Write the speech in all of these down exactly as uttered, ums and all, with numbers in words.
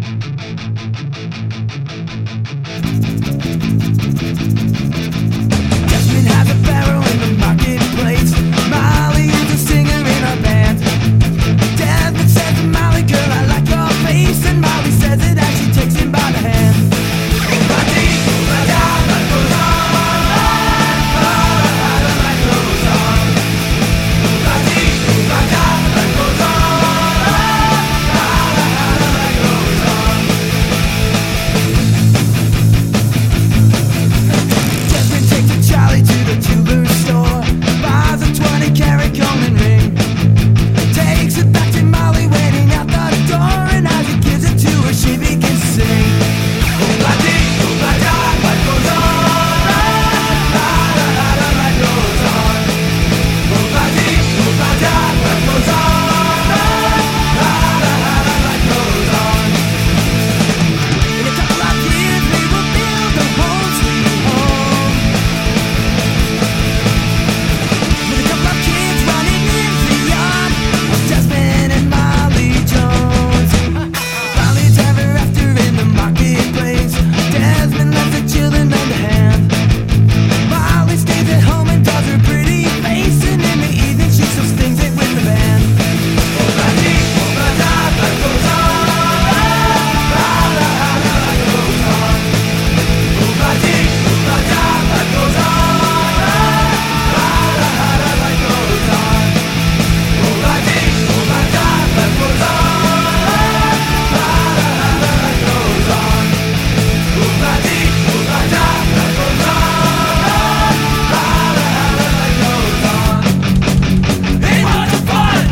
Jasmine has a barrel in the marketplace. Molly is a singer in a band. Jasmine says to Molly, girl, I like your face. And Molly says it as she takes him by the hand.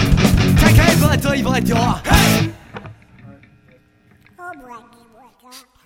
Hey! Oh, Blackie, wake up.